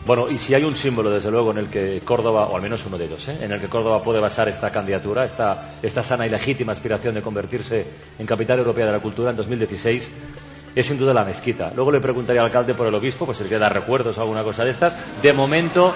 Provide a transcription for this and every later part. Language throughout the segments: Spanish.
Bueno, y si hay un símbolo, desde luego, en el que Córdoba, o al menos uno de ellos, en el que Córdoba puede basar esta candidatura, esta sana y legítima aspiración de convertirse en capital europea de la cultura en 2016, es sin duda la mezquita. Luego le preguntaría al alcalde por el obispo, pues si le queda recuerdos o alguna cosa de estas. De momento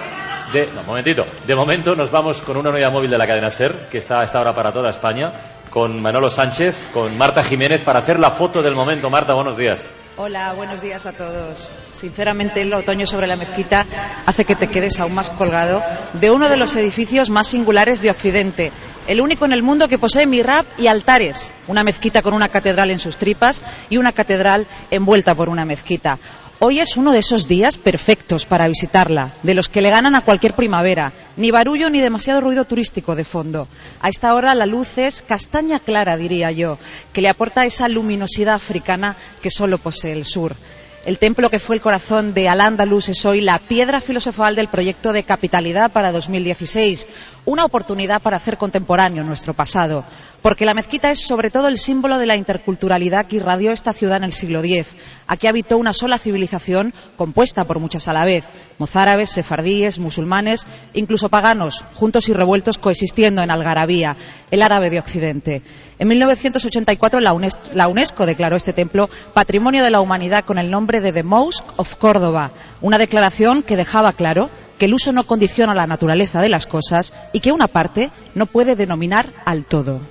nos vamos con una unidad móvil de la cadena SER, que está a esta hora para toda España, con Manolo Sánchez, con Marta Jiménez, para hacer la foto del momento. Marta, buenos días. Hola, buenos días a todos. Sinceramente, el otoño sobre la mezquita hace que te quedes aún más colgado de uno de los edificios más singulares de Occidente, el único en el mundo que posee mihrab y altares, una mezquita con una catedral en sus tripas y una catedral envuelta por una mezquita. Hoy es uno de esos días perfectos para visitarla, de los que le ganan a cualquier primavera. Ni barullo ni demasiado ruido turístico de fondo. A esta hora la luz es castaña clara, diría yo, que le aporta esa luminosidad africana que solo posee el sur. El templo que fue el corazón de Al-Ándalus es hoy la piedra filosofal del proyecto de capitalidad para 2016, una oportunidad para hacer contemporáneo nuestro pasado, porque la mezquita es sobre todo el símbolo de la interculturalidad que irradió esta ciudad en el siglo X. Aquí habitó una sola civilización compuesta por muchas a la vez, mozárabes, sefardíes, musulmanes, incluso paganos, juntos y revueltos coexistiendo en Algarabía, el árabe de Occidente. En 1984 la UNESCO declaró este templo Patrimonio de la Humanidad con el nombre de The Mosque of Córdoba, una declaración que dejaba claro que el uso no condiciona la naturaleza de las cosas y que una parte no puede denominar al todo.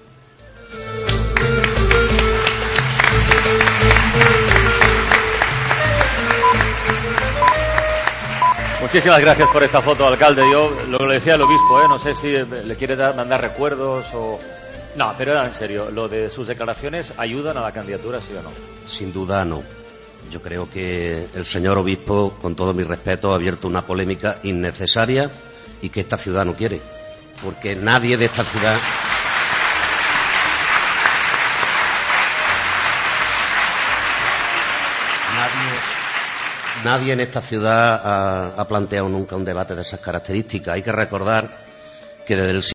Muchísimas gracias por esta foto, alcalde. Yo lo que le decía al obispo, no sé si le quiere mandar recuerdos o... No, pero era en serio, lo de sus declaraciones, ¿ayudan a la candidatura, sí o no? Sin duda no. Yo creo que el señor obispo, con todo mi respeto, ha abierto una polémica innecesaria y que esta ciudad no quiere. Porque nadie de esta ciudad... Nadie en esta ciudad ha planteado nunca un debate de esas características. Hay que recordar que desde el